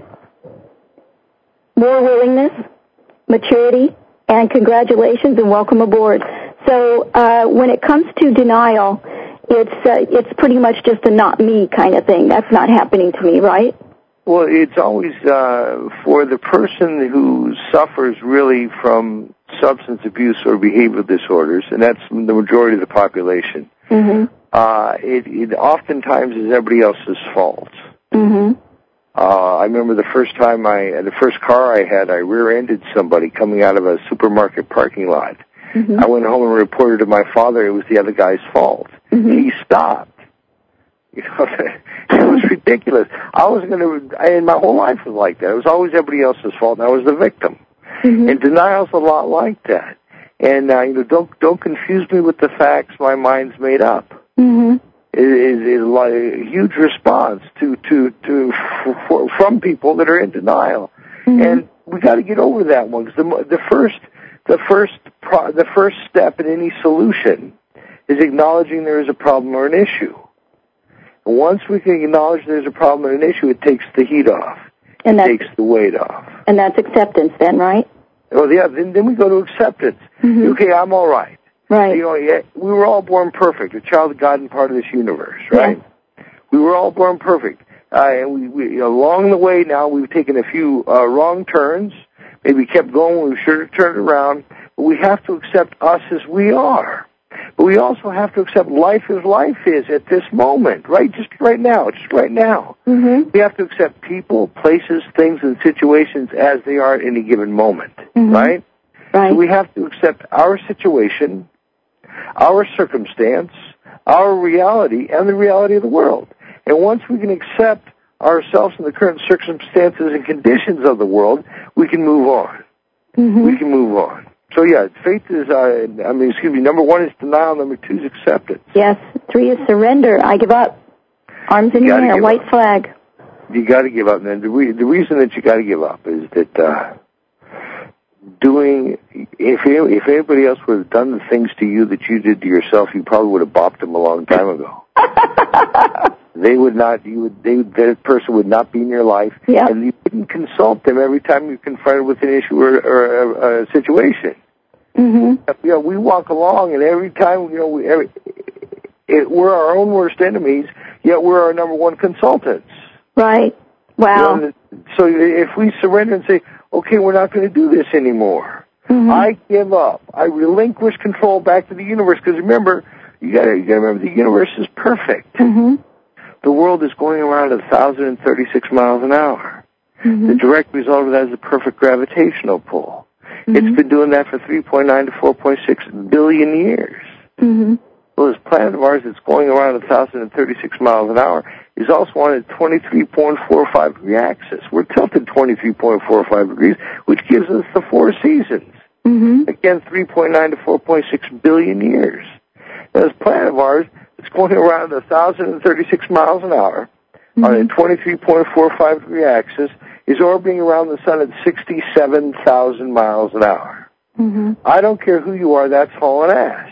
more willingness, maturity, and congratulations and welcome aboard. So uh, when it comes to denial, it's uh, it's pretty much just a not me kind of thing. That's not happening to me, right? Well, it's always uh, for the person who suffers really from substance abuse or behavioral disorders, and that's the majority of the population. Mm-hmm. Uh, it, it oftentimes is everybody else's fault. Mm-hmm. Uh, I remember the first time I, the first car I had, I rear-ended somebody coming out of a supermarket parking lot. Mm-hmm. I went home and reported to my father it was the other guy's fault. Mm-hmm. He stopped. You know, it was ridiculous. I was going to, and my whole life was like that. It was always everybody else's fault, and I was the victim. Mm-hmm. And denial's a lot like that. And uh, you know, don't don't confuse me with the facts. My mind's made up. Mm-hmm. It is it, it, like a huge response to to to for, from people that are in denial, mm-hmm. and we got to get over that one because the the first the first pro, the first step in any solution is acknowledging there is a problem or an issue. And once we can acknowledge there's a problem or an issue, it takes the heat off. And it takes the weight off. And that's acceptance, then, right? Well, yeah. Then, then we go to acceptance. Mm-hmm. Okay, I'm all right. Right. You know, yeah, we were all born perfect, a child of God and part of this universe, right? Yeah. We were all born perfect. Uh, and we, we, along the way now, we've taken a few uh, wrong turns, maybe kept going when we should have turned around, but we have to accept us as we are. But we also have to accept life as life is at this moment, right? Just right now, just right now. Mm-hmm. We have to accept people, places, things, and situations as they are at any given moment, mm-hmm. right? Right. So we have to accept our situation, our circumstance, our reality, and the reality of the world. And once we can accept ourselves and the current circumstances and conditions of the world, we can move on. Mm-hmm. We can move on. So, yeah, faith is, uh, I mean, excuse me, number one is denial, number two is acceptance. Yes, three is surrender. I give up. Arms in the air, white flag. You got to give up, man. The, re- the reason that you got to give up is that uh, doing, if if anybody else would have done the things to you that you did to yourself, you probably would have bopped them a long time ago. They would not, you would, they, that person would not be in your life, yep. and you wouldn't consult them every time you're confronted with an issue or, or a, a situation. Mm-hmm. You know, we walk along, and every time, you know, we, every, it, we're our own worst enemies, yet we're our number one consultants. Right. Wow. You know, so if we surrender and say, okay, we're not going to do this anymore, mm-hmm. I give up, I relinquish control back to the universe, because remember, you got to you got to remember, the universe is perfect. Mm-hmm. The world is going around at one thousand thirty-six miles an hour. Mm-hmm. The direct result of that is a perfect gravitational pull. Mm-hmm. It's been doing that for three point nine to four point six billion years. Mm-hmm. Well, this planet of ours that's going around at one thousand thirty-six miles an hour is also on a twenty-three point four five degree axis. We're tilted twenty-three point four five degrees, which gives us the four seasons. Mm-hmm. Again, three point nine to four point six billion years. Now, this planet of ours, it's going around one thousand thirty-six miles an hour mm-hmm. on a twenty-three point four five degree axis, is orbiting around the sun at sixty-seven thousand miles an hour. Mm-hmm. I don't care who you are, that's hauling ass.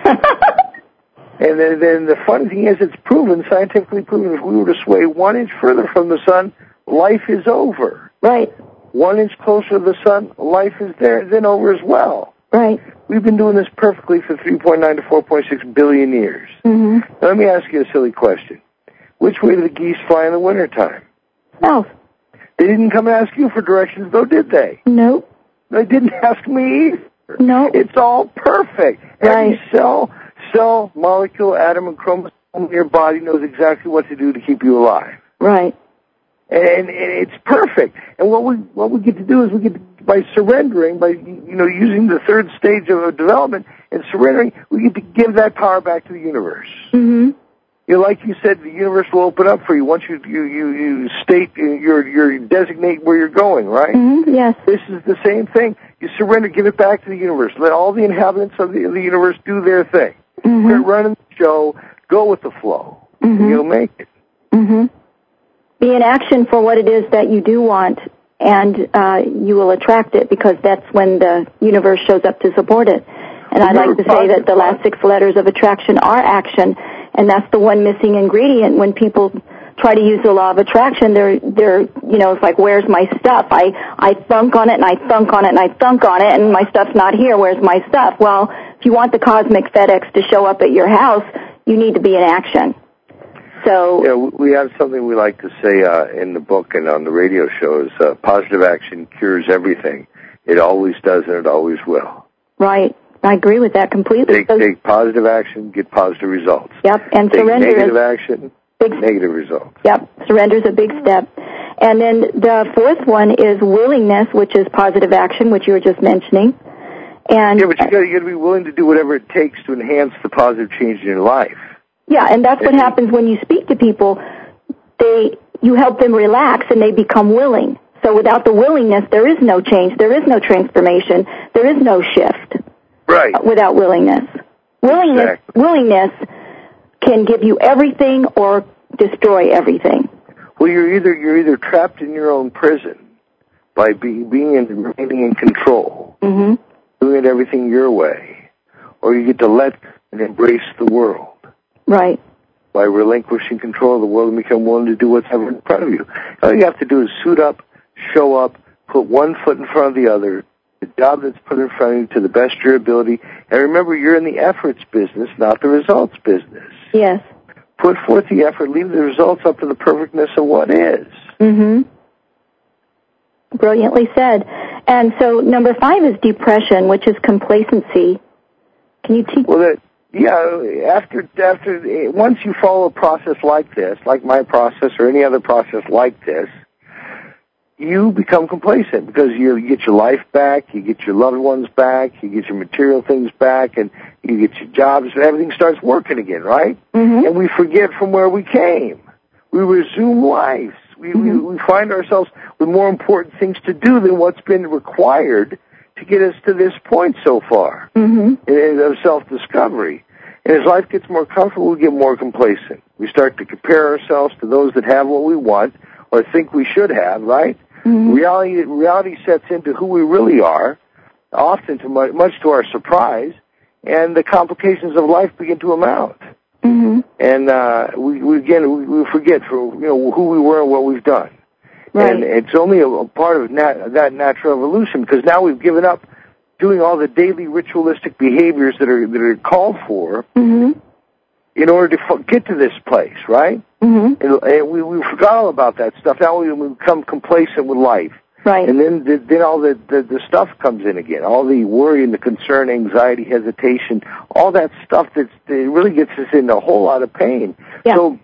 And then, then the funny thing is, it's proven, scientifically proven, if we were to sway one inch further from the sun, life is over. Right. One inch closer to the sun, life is there, then over as well. Right. We've been doing this perfectly for three point nine to four point six billion years. Mm-hmm. Now, let me ask you a silly question. Which way do the geese fly in the wintertime? South. They didn't come and ask you for directions, though, did they? Nope. They didn't ask me either. Nope. It's all perfect. Right. Every cell, cell, molecule, atom, and chromosome in your body knows exactly what to do to keep you alive. Right. And, and it's perfect. And what we what we get to do is we get to, by surrendering, by you know using the third stage of development and surrendering, we get to give that power back to the universe. Mm-hmm. You know, like you said, the universe will open up for you once you you you, you state your your designate where you're going. Right? Mm-hmm. Yes. This is the same thing. You surrender, give it back to the universe. Let all the inhabitants of the, of the universe do their thing. Mm-hmm. Quit running the show. Go with the flow. Mm-hmm. And you'll make it. Mm-hmm. Be in action for what it is that you do want, and uh, you will attract it, because that's when the universe shows up to support it. And I like to say that the last six letters of attraction are action, and that's the one missing ingredient. When people try to use the law of attraction, they're, they're, you know, it's like, where's my stuff? I, I thunk on it, and I thunk on it, and I thunk on it, and my stuff's not here. Where's my stuff? Well, if you want the cosmic FedEx to show up at your house, you need to be in action. So, yeah, we have something we like to say uh, in the book and on the radio shows, uh, positive action cures everything. It always does, and it always will. Right. I agree with that completely. Take, take positive action, get positive results. Yep, and take surrender negative is action, big, negative results. Yep, surrender is a big step. And then the fourth one is willingness, which is positive action, which you were just mentioning. And yeah, but you got you got to be willing to do whatever it takes to enhance the positive change in your life. Yeah, and that's what happens when you speak to people. They, you help them relax, and they become willing. So without the willingness, there is no change. There is no transformation. There is no shift. Right. Without willingness. Willingness, exactly. willingness can give you everything or destroy everything. Well, you're either you're either trapped in your own prison by being being in, remaining in control, mm-hmm. doing everything your way, or you get to let and embrace the world. Right. By relinquishing control of the world and become willing to do what's ever in front of you. All you have to do is suit up, show up, put one foot in front of the other, the job that's put in front of you to the best of your ability. And remember, you're in the efforts business, not the results business. Yes. Put forth the effort, leave the results up to the perfectness of what is. Mm-hmm. Brilliantly said. And so number five is depression, which is complacency. Can you teach? Well, that, yeah, after, after, once you follow a process like this, like my process or any other process like this, you become complacent because you get your life back, you get your loved ones back, you get your material things back, and you get your jobs, and everything starts working again, right? Mm-hmm. And we forget from where we came. We resume life. We, mm-hmm. we, we find ourselves with more important things to do than what's been required to get us to this point so far mm-hmm. in, of self-discovery. And as life gets more comfortable, we get more complacent. We start to compare ourselves to those that have what we want or think we should have, right? Mm-hmm. Reality reality sets into who we really are, often to much, much to our surprise, and the complications of life begin to amount. Mm-hmm. And uh, we, we again we, we forget for you know who we were and what we've done. Right. And it's only a, a part of nat- that natural evolution because now we've given up doing all the daily ritualistic behaviors that are that are called for mm-hmm. in order to f- get to this place, right? Mm-hmm. And, and we, we forgot all about that stuff. Now we, we become complacent with life. Right. And then the, then all the, the, the stuff comes in again. All the worry and the concern, anxiety, hesitation, all that stuff that's, that really gets us in a whole lot of pain. Yeah. So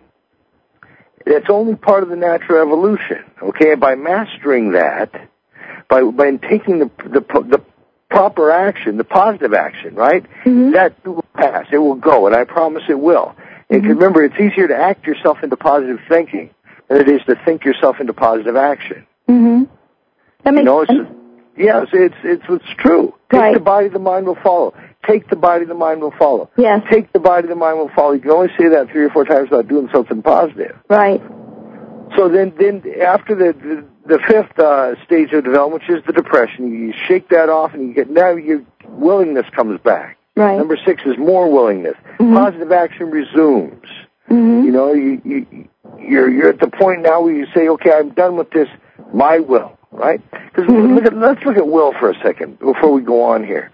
that's only part of the natural evolution, okay? By mastering that, by by taking the the, the proper action, the positive action, right? Mm-hmm. That will pass. It will go, and I promise it will. And mm-hmm. remember, it's easier to act yourself into positive thinking than it is to think yourself into positive action. Mm-hmm. That makes you know, sense. It's, yes, it's, it's, it's true. Take right. the body, the mind will follow. Take the body, the mind will follow. Yes. Take the body, the mind will follow. You can only say that three or four times without doing something positive. Right. So then, then after the the, the fifth uh, stage of development, which is the depression, you shake that off, and you get now your willingness comes back. Right. Number six is more willingness. Mm-hmm. Positive action resumes. Mm-hmm. You know, you, you you're you're at the point now where you say, okay, I'm done with this. My will, right? Because mm-hmm. look at, let's look at will for a second before we go on here.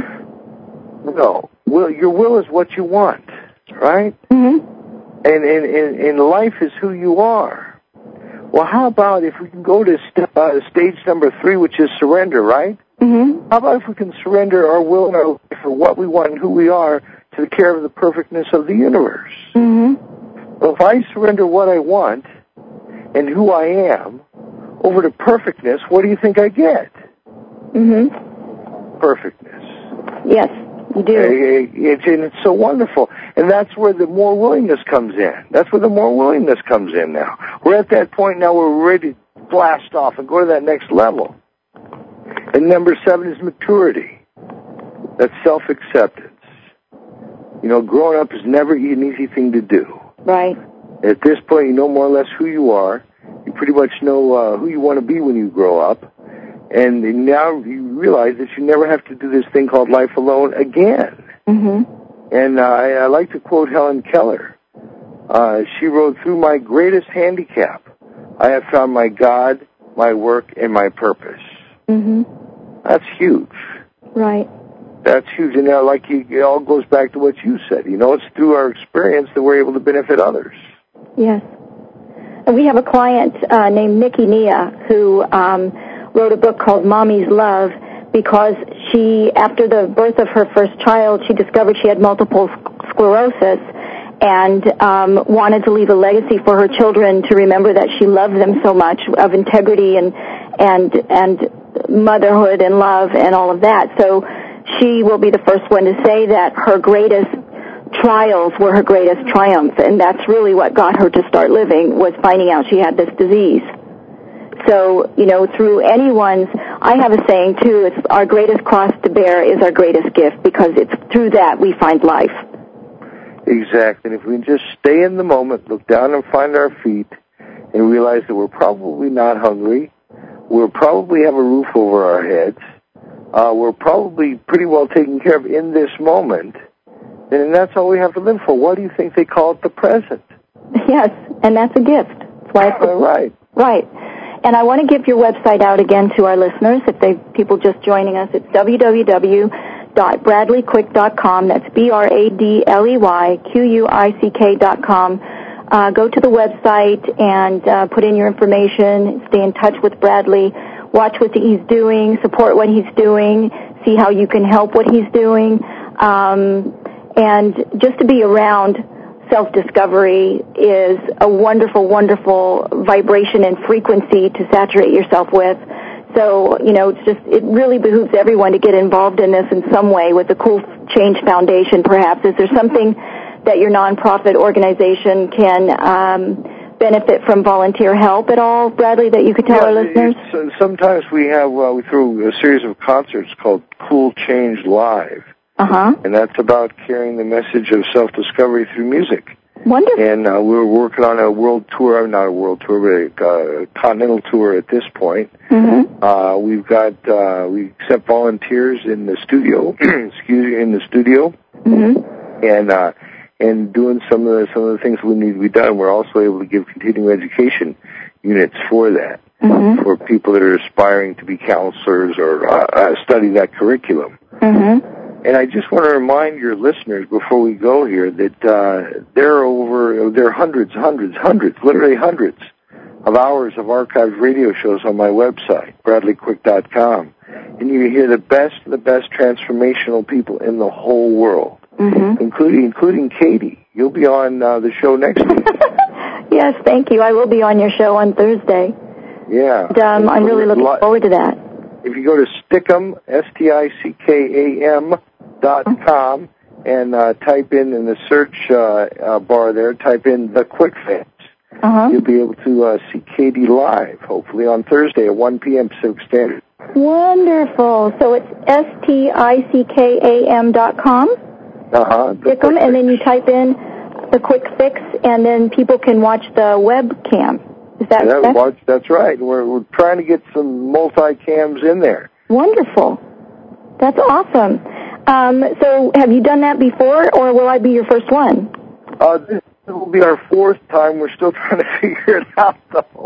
Mm-hmm. No, will your will is what you want, right? Mm-hmm. And and, and and life is who you are. Well, how about if we can go to st- uh, stage number three, which is surrender, right? Mm-hmm. How about if we can surrender our will and our life for what we want and who we are to the care of the perfectness of the universe? Mm-hmm. Well, if I surrender what I want and who I am over to perfectness, what do you think I get? Mm-hmm. Perfectness. Yes, you do. It's, and it's so wonderful. And that's where the more willingness comes in. That's where the more willingness comes in now. We're at that point now where we're ready to blast off and go to that next level. And number seven is maturity. That's self-acceptance. You know, growing up is never an easy thing to do. Right. At this point, you know more or less who you are. You pretty much know uh, who you want to be when you grow up. And now you realize that you never have to do this thing called life alone again. Mm-hmm. And uh, I, I like to quote Helen Keller. Uh, she wrote, "Through my greatest handicap, I have found my God, my work, and my purpose." Mm-hmm. That's huge. Right. That's huge. And now, like you, it all goes back to what you said. You know, it's through our experience that we're able to benefit others. Yes. And we have a client uh, named Nikki Nia who um, wrote a book called Mommy's Love because she, after the birth of her first child, she discovered she had multiple sclerosis and um, wanted to leave a legacy for her children to remember that she loved them so much, of integrity and and and motherhood and love and all of that. So she will be the first one to say that her greatest trials were her greatest triumph, and that's really what got her to start living, was finding out she had this disease. So, you know, through anyone's, I have a saying, too, it's our greatest cross to bear is our greatest gift, because it's through that we find life. Exactly. And if we can just stay in the moment, look down and find our feet, and realize that we're probably not hungry, we'll probably have a roof over our heads, uh, we're probably pretty well taken care of in this moment, and that's all we have to live for. Why do you think they call it the present? Yes, and that's a gift. That's why it's a, right. Right. And I want to give your website out again to our listeners, if they people just joining us. It's w w w dot bradley quick dot com. That's B R A D L E Y Q U I C K dot com. Uh, go to the website and uh, put in your information. Stay in touch with Bradley. Watch what he's doing. Support what he's doing. See how you can help what he's doing. Um, and just to be around self-discovery is a wonderful, wonderful vibration and frequency to saturate yourself with. So, you know, it's just, it really behooves everyone to get involved in this in some way with the Cool Change Foundation, perhaps. Is there something that your nonprofit organization can um, benefit from volunteer help at all, Bradley, that you could tell yeah, our listeners? It's, uh, sometimes we have, uh, we throw a series of concerts called Cool Change Live. Uh-huh. And that's about carrying the message of self-discovery through music. Wonderful. And uh, we're working on a world tour, not a world tour, but a uh, continental tour at this point. Mm-hmm. Uh, we've got, uh, we accept volunteers in the studio, excuse me, in the studio. Mm-hmm. And, uh, and doing some of the, some of the things we need to be done. We're also able to give continuing education units for that, mm-hmm. for people that are aspiring to be counselors or uh, uh, study that curriculum. Mm-hmm. And I just want to remind your listeners before we go here that uh, there are over, there are hundreds, hundreds, hundreds, literally hundreds of hours of archived radio shows on my website, bradley quick dot com. And you hear the best of the best transformational people in the whole world, mm-hmm. including including Katie. You'll be on uh, the show next week. Yes, thank you. I will be on your show on Thursday. Yeah. And, um, I'm really looking forward to that. If you go to Stickum, S T I C K A M dot com, and uh, type in in the search uh, uh, bar there, type in The Quick Fix. Uh-huh. You'll be able to uh, see Katie live, hopefully on Thursday at one p.m. Pacific Standard. Wonderful. So it's S T I C K A M dot com. Uh-huh. Stickum, and then you type in The Quick Fix, and then people can watch the webcam. Is that that, correct? watch, that's right. We're, we're trying to get some multi-cams in there. Wonderful. That's awesome. Um, so have you done that before, or will I be your first one? Uh, this will be our fourth time. We're still trying to figure it out, though.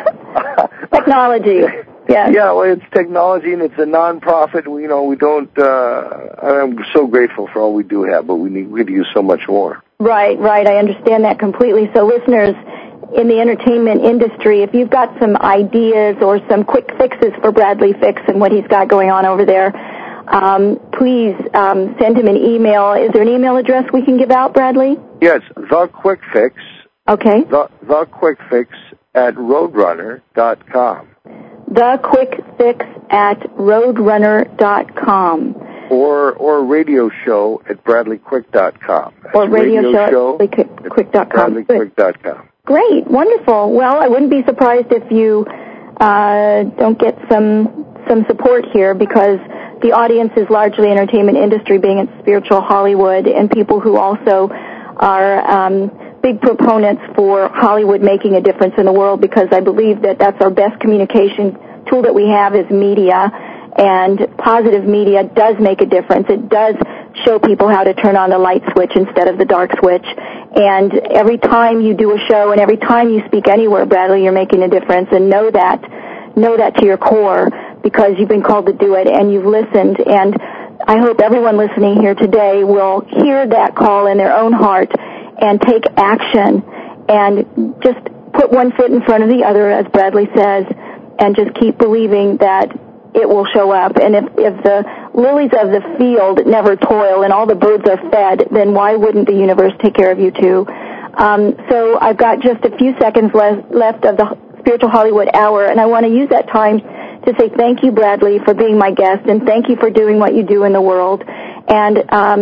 Technology. Yes. Yeah, well, it's technology, and it's a non-profit. We, you know, we don't, uh, I'm so grateful for all we do have, but we need, we could use so much more. Right, right. I understand that completely. So listeners in the entertainment industry, if you've got some ideas or some quick fixes for Bradley Fix and what he's got going on over there, um, please um, send him an email. Is there an email address we can give out, Bradley? Yes, The Quick Fix. Okay. The, the Quick Fix at roadrunner dot com. The Quick Fix at roadrunner dot com. Or or radio show at bradley quick dot com. Or radio, radio show, show at bradley quick dot com. bradley quick dot com. Great, wonderful. Well, I wouldn't be surprised if you uh, don't get some some support here, because the audience is largely entertainment industry, being in spiritual Hollywood, and people who also are um, big proponents for Hollywood making a difference in the world, because I believe that that's our best communication tool that we have is media, and positive media does make a difference. It does show people how to turn on the light switch instead of the dark switch. And every time you do a show and every time you speak anywhere, Bradley, you're making a difference. And know that, know that to your core, because you've been called to do it and you've listened. And I hope everyone listening here today will hear that call in their own heart and take action and just put one foot in front of the other, as Bradley says, and just keep believing that it will show up. And if, if the lilies of the field never toil and all the birds are fed, then why wouldn't the universe take care of you too? Um, so I've got just a few seconds le- left of the Spiritual Hollywood Hour, and I want to use that time to say thank you, Bradley, for being my guest, and thank you for doing what you do in the world. And um,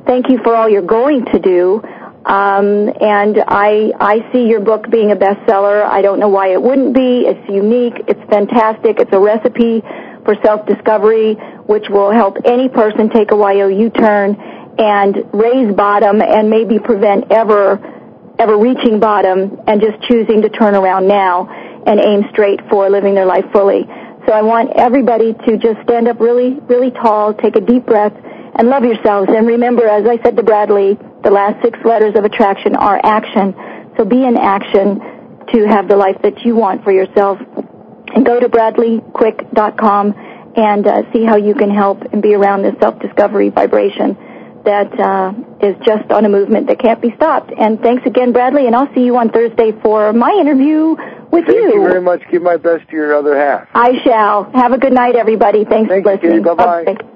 Thank you for all you're going to do. Um, and I I see your book being a bestseller. I don't know why it wouldn't be. It's unique. It's fantastic. It's a recipe for self-discovery, which will help any person take a Y O U-turn and raise bottom and maybe prevent ever ever reaching bottom and just choosing to turn around now and aim straight for living their life fully. So I want everybody to just stand up really, really tall, take a deep breath, and love yourselves. And remember, as I said to Bradley, the last six letters of attraction are action. So be in action to have the life that you want for yourself. And go to bradley quick dot com and uh, see how you can help and be around this self-discovery vibration that uh, is just on a movement that can't be stopped. And thanks again, Bradley, and I'll see you on Thursday for my interview with Thank you. Thank you very you. much. Give my best to your other half. I shall. Have a good night, everybody. Thanks Thank for you, listening. Katie. Bye-bye. Okay.